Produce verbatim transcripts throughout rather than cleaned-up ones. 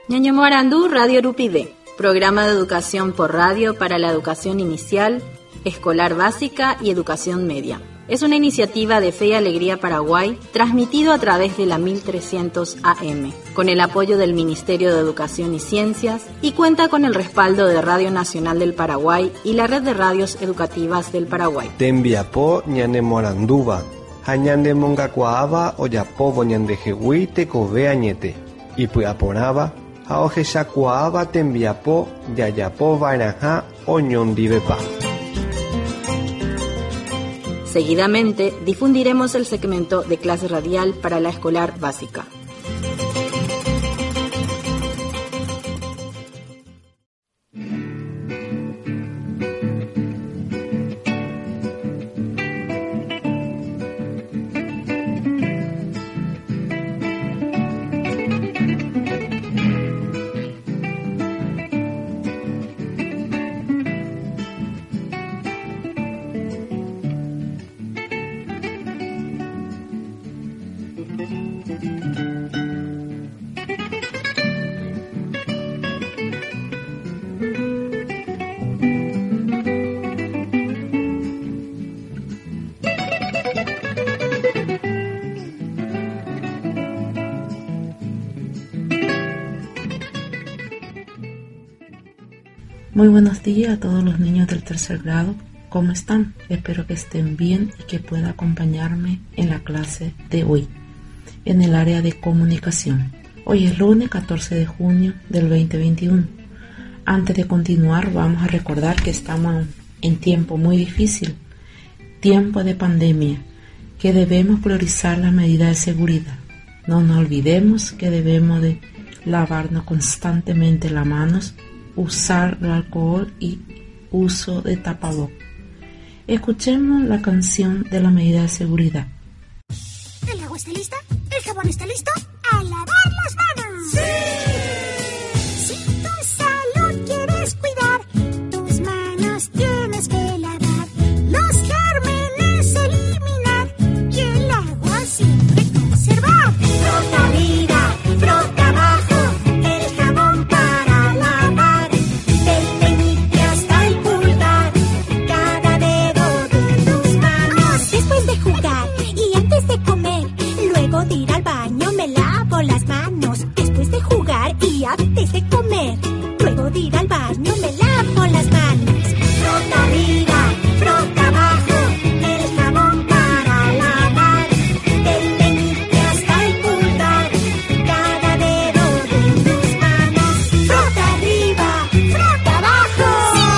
Ñaño Morandú, Radio Rupide, programa de educación por radio para la educación inicial, escolar básica y educación media. Es una iniciativa de Fe y Alegría Paraguay, transmitido a través de la mil trescientos A M, con el apoyo del Ministerio de Educación y Ciencias, y cuenta con el respaldo de Radio Nacional del Paraguay y la Red de Radios Educativas del Paraguay. Tembiapo ñane Moranduba, hañande mongacuaaba oyapobo ñande jehui tekove añete, y puyaporaba, haoje shakuaaba tembiapo yayapo vairaja oñondivepa. Seguidamente, difundiremos el segmento de clase radial para la escolar básica. Muy buenos días a todos los niños del tercer grado. ¿Cómo están? Espero que estén bien y que puedan acompañarme en la clase de hoy, en el área de comunicación. Hoy es lunes catorce de junio del veinte veintiuno. Antes de continuar, vamos a recordar que estamos en tiempo muy difícil, tiempo de pandemia, que debemos priorizar las medidas de seguridad. No nos olvidemos que debemos de lavarnos constantemente las manos, usar el alcohol y uso de tapabocas. Escuchemos la canción de la medida de seguridad. ¿El agua está lista? ¿El jabón está listo? ¡A lavar las manos! ¡Sí! Si tu salud quieres cuidar, tus manos tienes que lavar, los gérmenes eliminar y el agua siempre conservar. Frota arriba, frota abajo, el jabón para lavar, del penique hasta el pulgar, cada dedo de tus manos. Después de jugar y antes de comer, luego de ir al baño me lavo las manos. Después de jugar y antes de comer, luego de ir al baño me lavo las manos. Frota arriba, frota abajo, el jabón para lavar, del penique hasta el pulgar, cada dedo de tus manos. Frota arriba, frota abajo.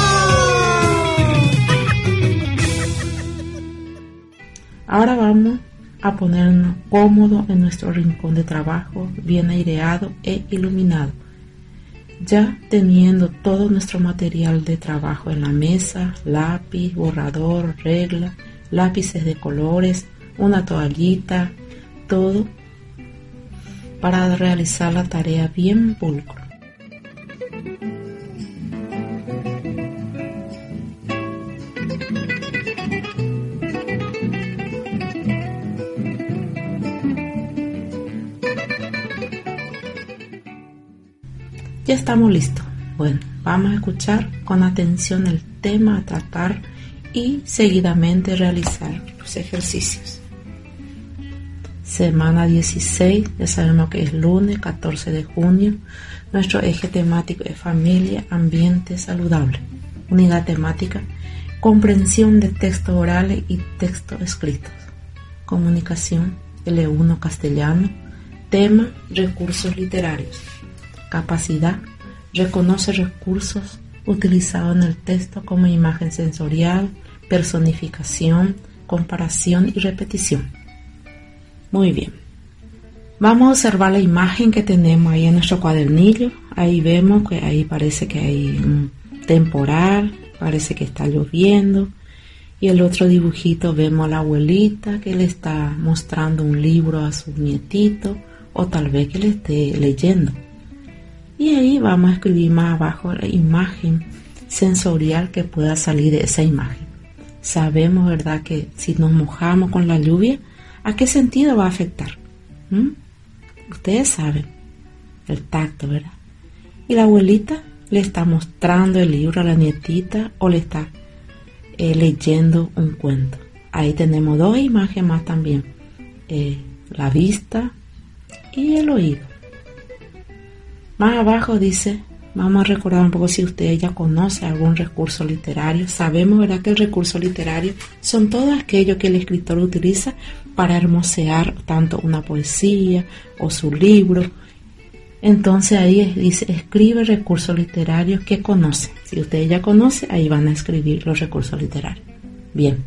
Ahora vamos a ponernos cómodos en nuestro rincón de trabajo, bien aireado e iluminado. Ya teniendo todo nuestro material de trabajo en la mesa, lápiz, borrador, regla, lápices de colores, una toallita, todo para realizar la tarea bien pulcro. Ya estamos listos. Bueno, vamos a escuchar con atención el tema a tratar y seguidamente realizar los ejercicios. Semana dieciséis, ya sabemos que es lunes catorce de junio. Nuestro eje temático es familia, ambiente saludable. Unidad temática, comprensión de textos orales y textos escritos. Comunicación, L uno castellano. Tema, recursos literarios. Capacidad, reconoce recursos utilizados en el texto como imagen sensorial, personificación, comparación y repetición. Muy bien. Vamos a observar la imagen que tenemos ahí en nuestro cuadernillo. Ahí vemos que ahí parece que hay un temporal, parece que está lloviendo. Y el otro dibujito vemos a la abuelita que le está mostrando un libro a su nietito o tal vez que le esté leyendo. Y ahí vamos a escribir más abajo la imagen sensorial que pueda salir de esa imagen. Sabemos, ¿verdad?, que si nos mojamos con la lluvia, ¿a qué sentido va a afectar? ¿Mm? Ustedes saben, el tacto, ¿verdad? Y la abuelita le está mostrando el libro a la nietita o le está eh, leyendo un cuento. Ahí tenemos dos imágenes más también, eh, la vista y el oído. Más abajo dice, vamos a recordar un poco si usted ya conoce algún recurso literario. Sabemos, ¿verdad?, que el recurso literario son todo aquello que el escritor utiliza para hermosear tanto una poesía o su libro. Entonces ahí dice, escribe recursos literarios que conoce. Si usted ya conoce, ahí van a escribir los recursos literarios. Bien.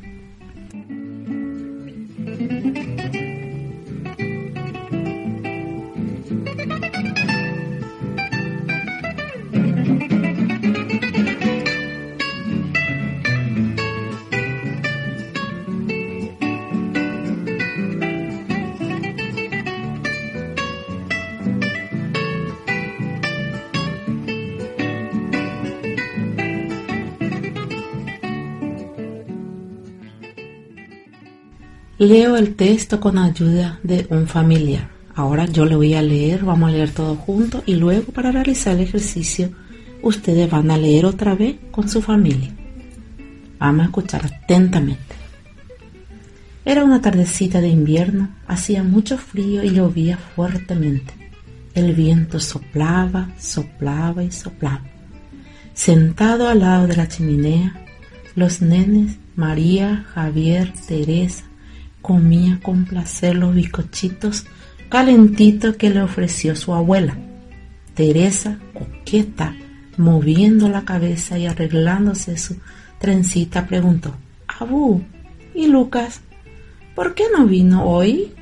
Leo el texto con ayuda de un familiar. Ahora yo le voy a leer, vamos a leer todo juntos y luego para realizar el ejercicio ustedes van a leer otra vez con su familia. Vamos a escuchar atentamente. Era una tardecita de invierno, hacía mucho frío y llovía fuertemente. El viento soplaba, soplaba y soplaba. Sentado al lado de la chimenea, los nenes María, Javier, Teresa comía con placer los bizcochitos calentitos que le ofreció su abuela. Teresa, coqueta, moviendo la cabeza y arreglándose su trencita, preguntó: «Abú, ¿y Lucas? ¿Por qué no vino hoy?»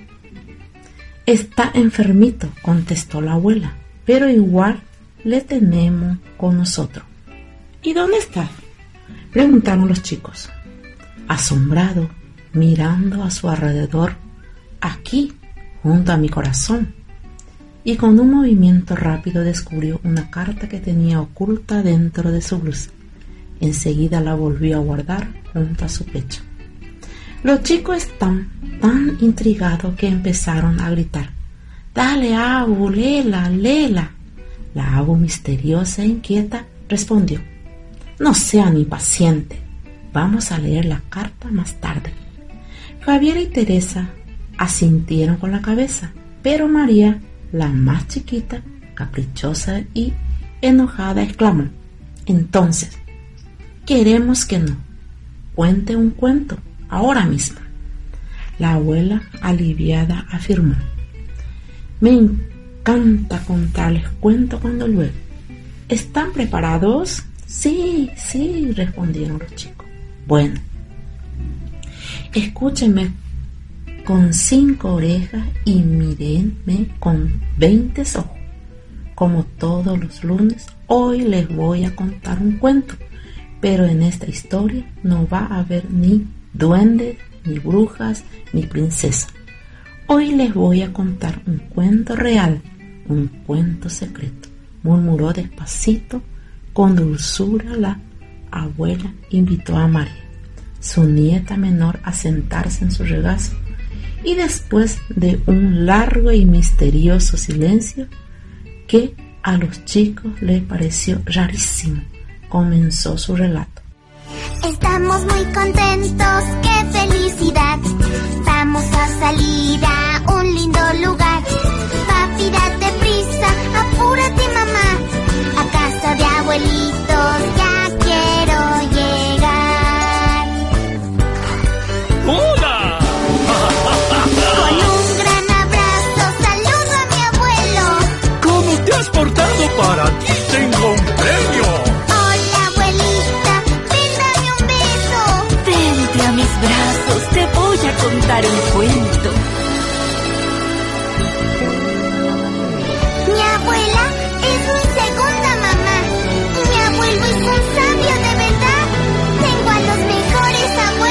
«Está enfermito», contestó la abuela, «pero igual le tenemos con nosotros». «¿Y dónde está?», preguntaron los chicos, asombrados, mirando a su alrededor. «Aquí, junto a mi corazón». Y con un movimiento rápido descubrió una carta que tenía oculta dentro de su blusa. Enseguida la volvió a guardar junto a su pecho. Los chicos están tan intrigados que empezaron a gritar: «¡Dale, Abu, léela, léela!». La Abu, misteriosa e inquieta, respondió: «No sean impacientes, vamos a leer la carta más tarde». Javier y Teresa asintieron con la cabeza, pero María, la más chiquita, caprichosa y enojada, exclamó: «Entonces, queremos que no cuente un cuento ahora mismo». La abuela, aliviada, afirmó: «Me encanta contarles cuentos cuando llueve». ¿Están preparados? «Sí, sí», respondieron los chicos. «Bueno, escúchenme con cinco orejas y mírenme con veinte ojos. Como todos los lunes, hoy les voy a contar un cuento, pero en esta historia no va a haber ni duendes, ni brujas, ni princesas. Hoy les voy a contar un cuento real, un cuento secreto», murmuró despacito. Con dulzura la abuela invitó a María, su nieta menor, a sentarse en su regazo, y después de un largo y misterioso silencio que a los chicos les pareció rarísimo, comenzó su relato. Estamos muy contentos, qué felicidad. Vamos a salir a un lindo lugar. Papi, date prisa, apúrate mamá. A casa de abuelitos ya quiero llegar. ¡Hola! Con un gran abrazo saludo a mi abuelo. ¿Cómo te has portado? Para ti tengo un premio. Hola abuelita, ven dame un beso. Vente a mis brazos, te voy a contar un cuento. Mi abuela es mi segunda mamá. Mi abuelo es un sabio de verdad. Tengo a los mejores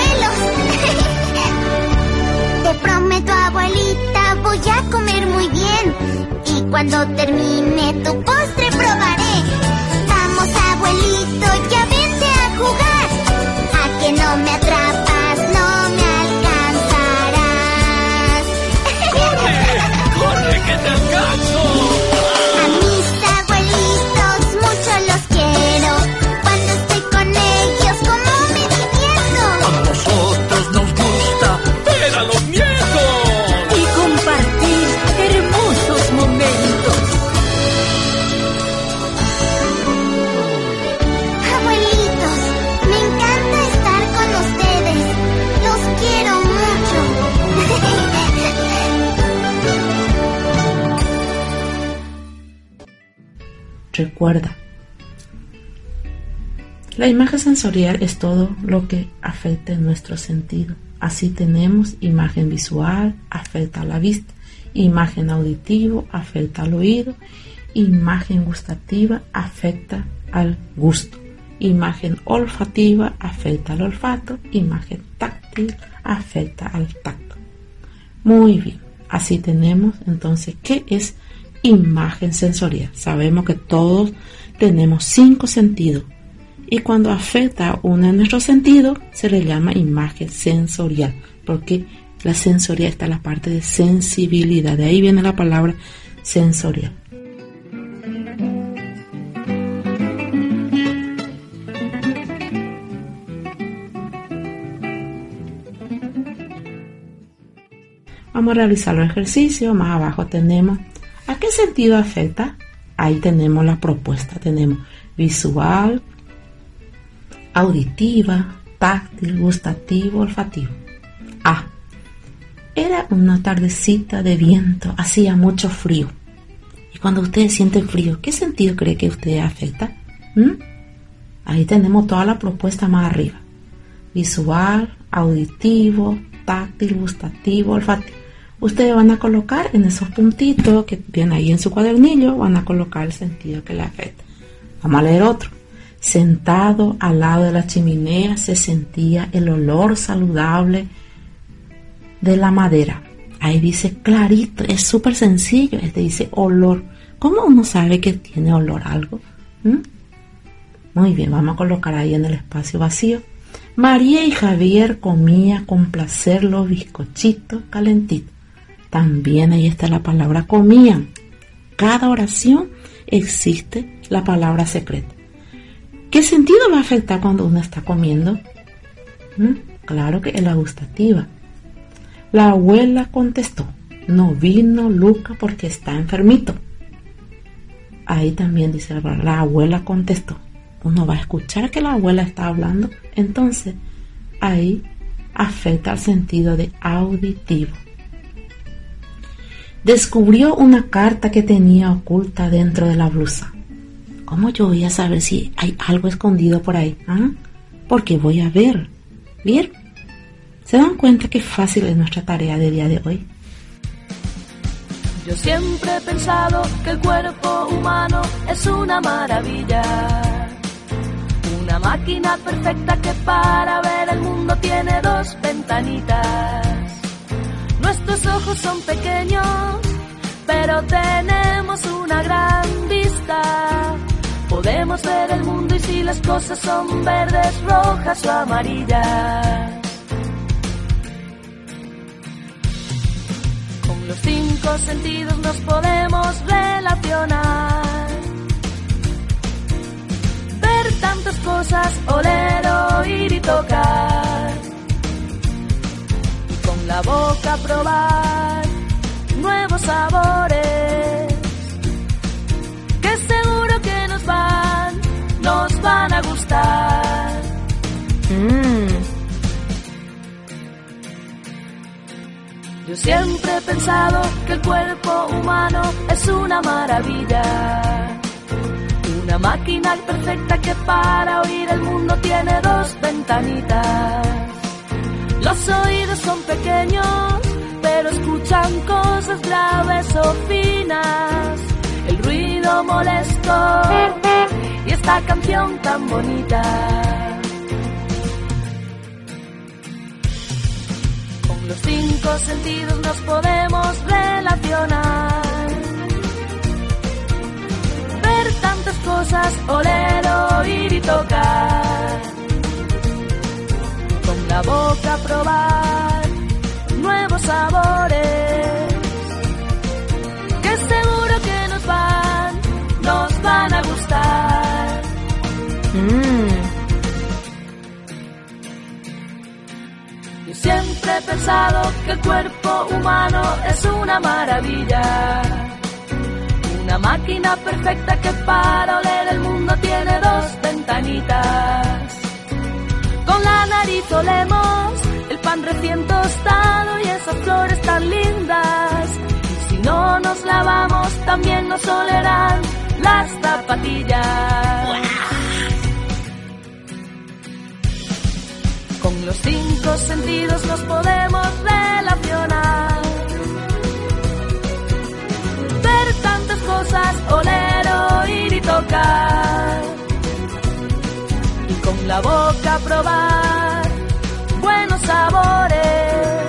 abuelos. Te prometo, abuelita, voy a comer muy bien. Y cuando termine tu postre probaré. Vamos, abuelito, ya vente a jugar. A que no me atrapas, no me alcanzarás. ¡Corre, corre, que te alcanzo! A mis abuelitos Recuerda, la imagen sensorial es todo lo que afecta nuestro sentido. Así tenemos imagen visual, afecta a la vista, imagen auditivo, afecta al oído, imagen gustativa, afecta al gusto, imagen olfativa, afecta al olfato, imagen táctil, afecta al tacto. Muy bien, así tenemos entonces, ¿qué es imagen sensorial? Sabemos que todos tenemos cinco sentidos y cuando afecta a uno de nuestros sentidos se le llama imagen sensorial, porque la sensorial está en la parte de sensibilidad, de ahí viene la palabra sensorial. Vamos a realizar los ejercicios. Más abajo tenemos ¿a qué sentido afecta? Ahí tenemos la propuesta. Tenemos visual, auditiva, táctil, gustativo, olfativo. A. Era una tardecita de viento, hacía mucho frío. Y cuando ustedes sienten frío, ¿qué sentido cree que ustedes afecta? ¿Mm? Ahí tenemos toda la propuesta más arriba. Visual, auditivo, táctil, gustativo, olfativo. Ustedes van a colocar en esos puntitos que vienen ahí en su cuadernillo, van a colocar el sentido que le afecta. Vamos a leer otro. Sentado al lado de la chimenea se sentía el olor saludable de la madera. Ahí dice clarito, es súper sencillo. Este dice olor. ¿Cómo uno sabe que tiene olor algo? ¿Mm? Muy bien, vamos a colocar ahí en el espacio vacío. María y Javier comían con placer los bizcochitos calentitos. También ahí está la palabra comían. Cada oración existe la palabra secreta. ¿Qué sentido va a afectar cuando uno está comiendo? ¿Mm? Claro que es la gustativa. La abuela contestó, no vino Luca porque está enfermito. Ahí también dice la palabra, la abuela contestó. Uno va a escuchar que la abuela está hablando, entonces ahí afecta al sentido de auditivo. Descubrió una carta que tenía oculta dentro de la blusa. ¿Cómo yo voy a saber si hay algo escondido por ahí? ¿Ah? Porque voy a ver. ¿Bien? ¿Se dan cuenta qué fácil es nuestra tarea de día de hoy? Yo siempre he pensado que el cuerpo humano es una maravilla. Una máquina perfecta que para ver el mundo tiene dos ventanitas. Nuestros ojos son pequeños, pero tenemos una gran vista. Podemos ver el mundo y si las cosas son verdes, rojas o amarillas. Con los cinco sentidos nos podemos relacionar. Ver tantas cosas, oler, oír y tocar. Y con la boca probar nuevos sabores que seguro que nos van, nos van a gustar. Mm. Yo siempre he pensado que el cuerpo humano es una maravilla. Una máquina perfecta que para oír el mundo tiene dos ventanitas. Los oídos son pequeños, pero escuchan cosas graves o finas. El ruido molesto y esta canción tan bonita. Con los cinco sentidos nos podemos relacionar. Ver tantas cosas, oler, oír y tocar. Con la boca probar nuevos sabores que seguro que nos van, nos van a gustar. Mm. Yo siempre he pensado que el cuerpo humano es una maravilla. Una máquina perfecta que para oler el mundo tiene dos ventanitas. Con la nariz olemos el pan recién tostado y esas flores tan lindas. Y si no nos lavamos también nos olerán las zapatillas. Con los cinco sentidos nos podemos relacionar, ver tantas cosas, oler, oír y tocar, y con la boca probar buenos sabores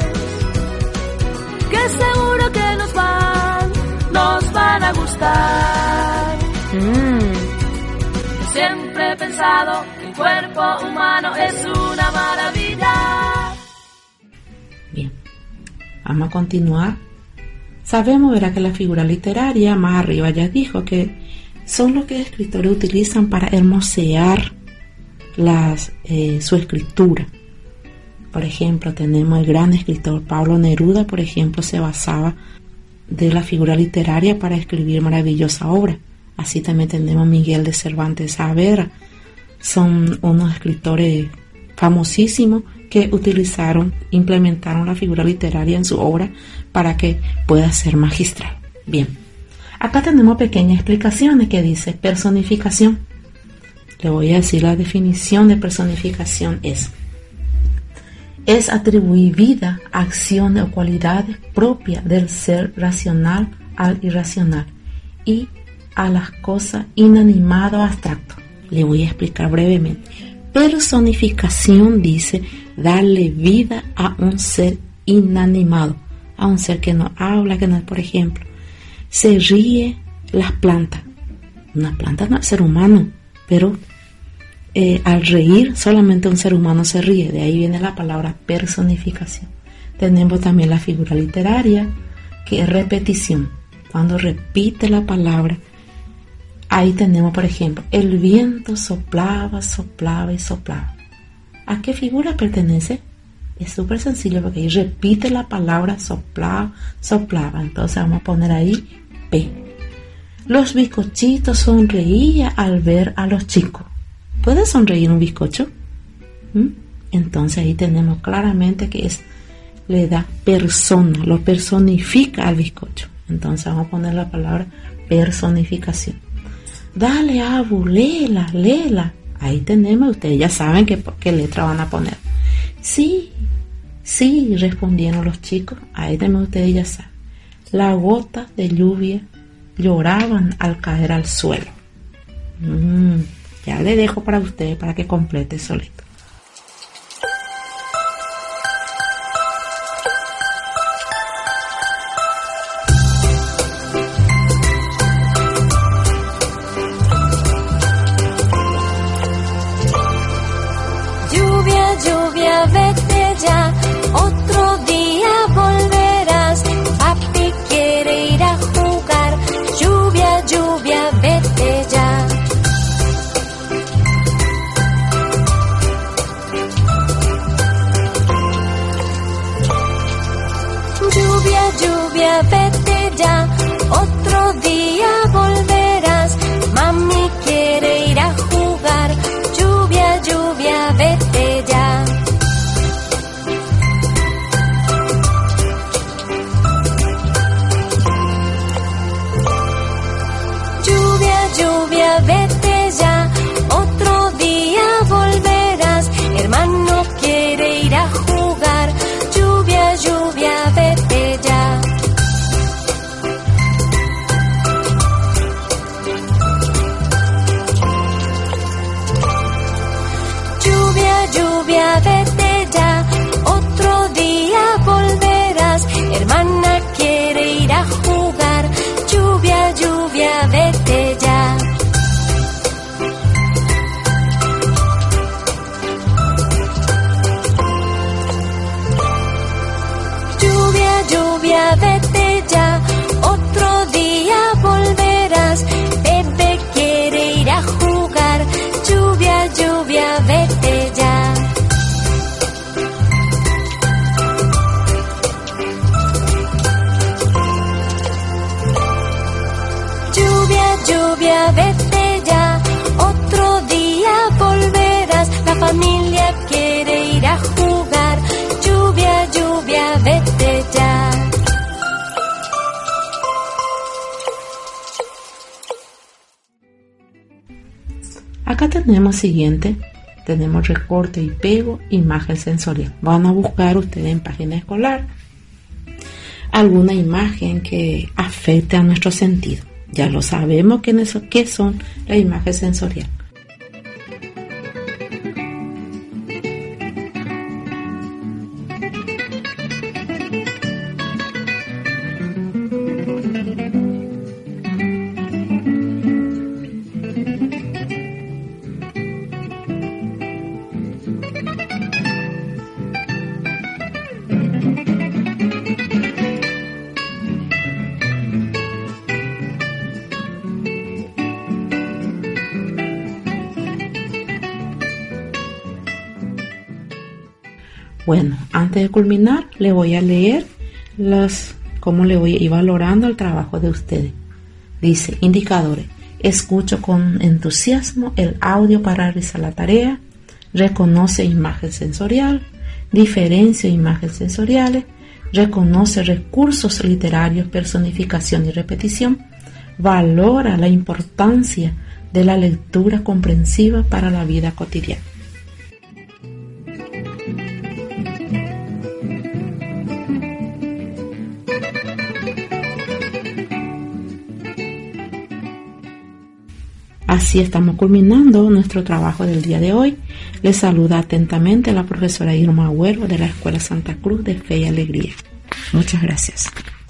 que seguro que nos van, nos van a gustar. Mmm. Siempre he pensado que el cuerpo humano es una maravilla. Bien, vamos a continuar. Sabemos, ¿verdad?, que la figura literaria, más arriba ya dijo que son lo que los escritores utilizan para hermosear las, eh, su escritura. Por ejemplo, tenemos el gran escritor Pablo Neruda, por ejemplo, se basaba de la figura literaria para escribir maravillosa obra. Así también tenemos Miguel de Cervantes Saavedra. Son unos escritores famosísimos que utilizaron, implementaron la figura literaria en su obra para que pueda ser magistral. Bien, acá tenemos pequeñas explicaciones que dice personificación. Le voy a decir la definición de personificación es es atribuir vida, acción o cualidades propias del ser racional al irracional y a las cosas inanimado o abstracto. Le voy a explicar brevemente. Personificación dice darle vida a un ser inanimado, a un ser que no habla, que no, por ejemplo, se ríe las plantas. Una planta no es ser humano, pero eh, al reír solamente un ser humano se ríe. De ahí viene la palabra personificación. Tenemos también la figura literaria, que es repetición. Cuando repite la palabra, ahí tenemos, por ejemplo, el viento soplaba, soplaba y soplaba. ¿A qué figura pertenece? Es súper sencillo porque ahí repite la palabra soplaba, soplaba. Entonces vamos a poner ahí P. Los bizcochitos sonreían al ver a los chicos. ¿Puede sonreír un bizcocho? ¿Mm? Entonces ahí tenemos claramente que es, le da persona, lo personifica al bizcocho. Entonces vamos a poner la palabra personificación. Dale, Abu, léela, léela. Ahí tenemos, ustedes ya saben qué, qué letra van a poner. Sí, sí, respondieron los chicos. Ahí tenemos, ustedes ya saben. Las gotas de lluvia lloraban al caer al suelo. Mm, ya le dejo para ustedes para que complete solito. Lluvia, vete ya, otro día volverás. Papi quiere ir a jugar. Lluvia, lluvia, vete ya. Lluvia, lluvia, vete ya, otro día volverás. Mami quiere ir a jugar. Lluvia, lluvia, vete ya. Lluvia, lluvia, vete ya, otro día volverás. Hermano quiere ir a jugar. Lluvia, lluvia, vete ya. Lluvia, lluvia, vete ya, otro día volverás. Hermana quiere ir a jugar. Lluvia, lluvia, vete ya. Lluvia, lluvia, vete ya, otro día volverás. Bebé quiere ir a jugar. Lluvia, lluvia, vete ya. Lluvia, lluvia, vete ya, otro día volverás. La familia quiere ir a jugar. Lluvia, lluvia, vete ya. Acá tenemos siguiente, tenemos recorte y pego, imagen sensorial. Van a buscar ustedes en página escolar alguna imagen que afecte a nuestro sentido. Ya lo sabemos que eso, qué son las imágenes sensoriales. Bueno, antes de culminar, le voy a leer los, cómo le voy a ir valorando el trabajo de ustedes. Dice, indicadores. Escucho con entusiasmo el audio para realizar la tarea. Reconoce imagen sensorial. Diferencia imágenes sensoriales. Reconoce recursos literarios, personificación y repetición. Valora la importancia de la lectura comprensiva para la vida cotidiana. Así estamos culminando nuestro trabajo del día de hoy. Les saluda atentamente la profesora Irma Agüero de la Escuela Santa Cruz de Fe y Alegría. Muchas gracias.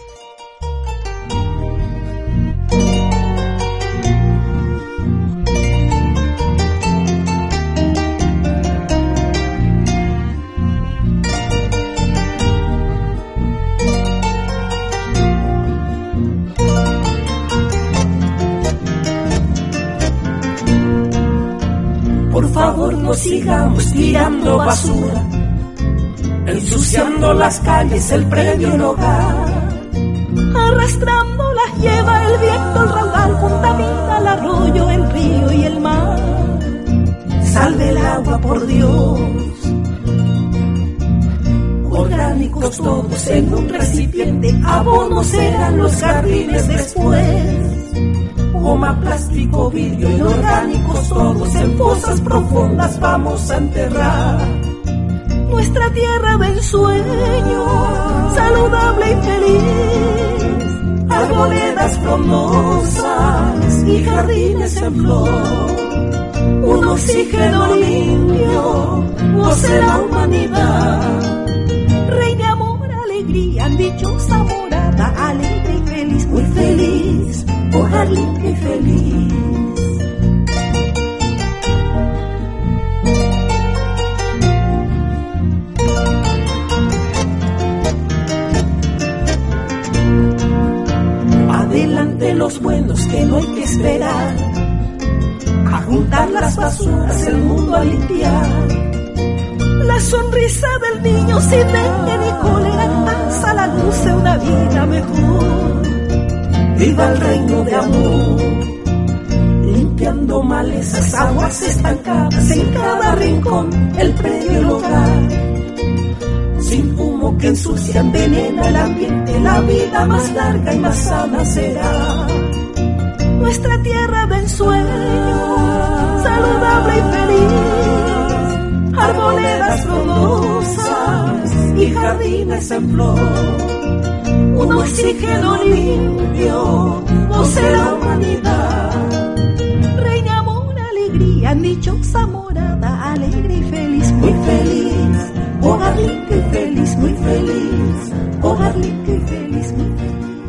Por favor, no sigamos tirando basura, ensuciando las calles, el predio, el hogar. Arrastrando las lleva el viento, el raudal contamina el arroyo, el río y el mar. Salve el agua, por Dios. Orgánicos todos en un recipiente, abonos serán los jardines después. Goma, plástico, vidrio, inorgánicos todos en fosas profundas vamos a enterrar. Nuestra tierra de ensueño, saludable y feliz, arboledas frondosas y jardines en flor. Un oxígeno limpio, goce la humanidad. Reina, amor, alegría, dichosa morada, alegre y feliz, muy feliz. Hogar limpio y feliz. Adelante los buenos que no hay que esperar, a juntar las basuras, el mundo a limpiar. La sonrisa del niño sin dengue ni cólera pasa a la luz de una vida mejor. Viva el reino de amor, limpiando malezas, aguas estancadas en cada rincón, el predio, el hogar. Sin humo que ensucia, envenena el ambiente, la vida más larga y más sana será. Nuestra tierra de ensueño, saludable y feliz, arboledas frondosas y jardines en flor. Un oxígeno limpio, goce la humanidad. Reina, amor, alegría, dichosa morada, alegre y feliz, muy feliz. Hogar limpio y feliz, muy feliz. Hogar limpio y feliz, muy feliz.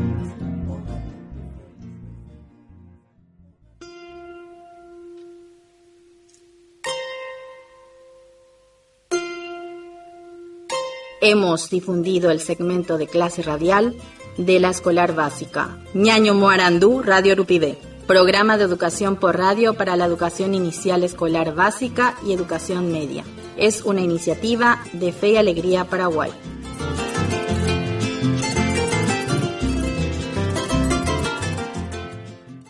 Hemos difundido el segmento de clase radial de la escolar básica Ñaño Moarandú, Radio Rupidé, programa de educación por radio para la educación inicial escolar básica y educación media. Es una iniciativa de Fe y Alegría Paraguay.